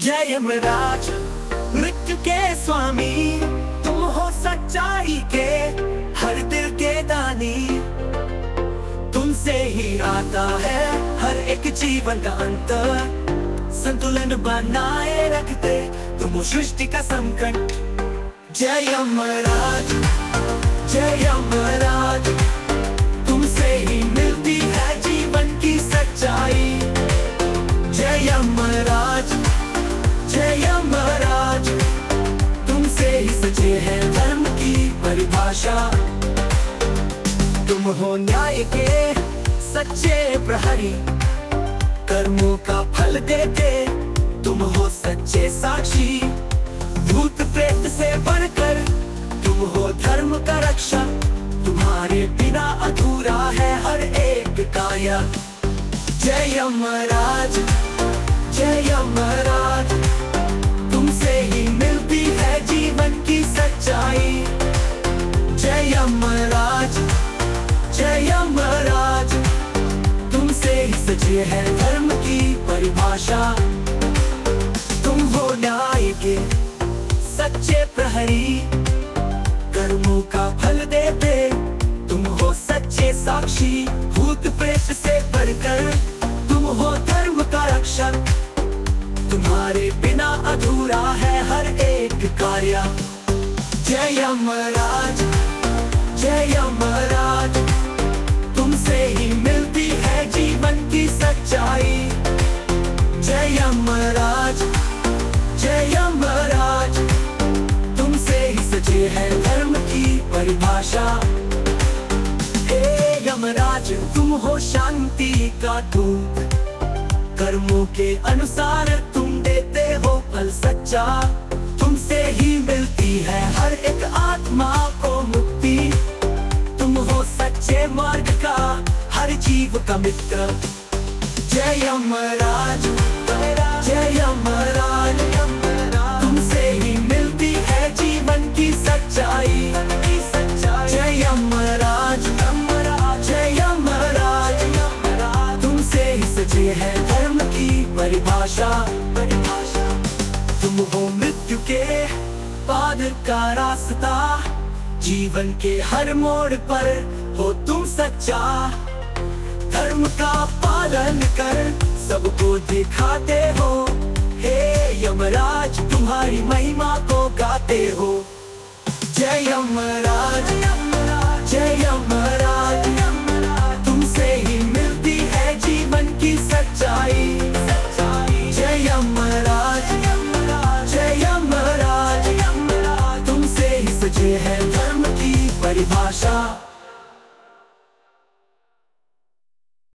जय यमराज मृत्यु के स्वामी, तुम हो सच्चाई के हर दिल के दानी। तुमसे ही आता है हर एक जीवन का अंत, संतुलन बनाए रखते तुम हो सृष्टि का संकट। जय यमराज, जय यमराज, तुमसे ही मिलती है जीवन की सच्चाई। जय यमराज, जय यमराज, तुमसे ही सचे है धर्म की परिभाषा। तुम हो न्याय के सच्चे प्रहरी, कर्मों का फल देते तुम हो सच्चे साक्षी। भूत प्रेत से बढ़कर तुम हो धर्म का रक्षक, तुम्हारे बिना अधूरा है हर एक कार्य। जय यमराज, जय यमराज, तुमसे ही मिलती है जीवन की सच्चाई। जय यमराज, जय यमराज, तुमसे ही सचे है धर्म की परिभाषा। तुम हो न्याय के सच्चे प्रहरी, कर्मों का फल देते तुम हो सच्चे साक्षी। भूत प्रेत से बढ़कर तुम हो धर्म का रक्षक, तुम्हारे बिना अधूरा है हर एक कार्य। जय यमराज, जय यमराज, तुमसे ही मिलती है जीवन की सच्चाई। जय यमराज, जय यमराज, तुमसे ही सचे है धर्म की परिभाषा। हे यमराज, तुम हो शांति का दूत, कर्मों के अनुसार तुम देते हो फल सच्चा। तुमसे ही मिलती है हर एक आत्मा को मुक्ति, तुम हो सच्चे मार्ग का हर जीव का मित्र। जय यमराज, जय यमराज, तुमसे ही मिलती है जीवन की सच्चाई। जय यमराज, जय यमराज, तुमसे ही सचे है धर्म की परिभाषा। तुम हो मृत्यु के पार का रास्ता, जीवन के हर मोड़ पर हो तुम सच्चा। धर्म का पालन कर सबको दिखाते हो, हे यमराज तुम्हारी महिमा को गाते हो। जय यमराज, जय यमराज, तुमसे ही मिलती है जीवन की सच्चाई। जय यमराज, जय यमराज, तुमसे ही सचे है धर्म की परिभाषा।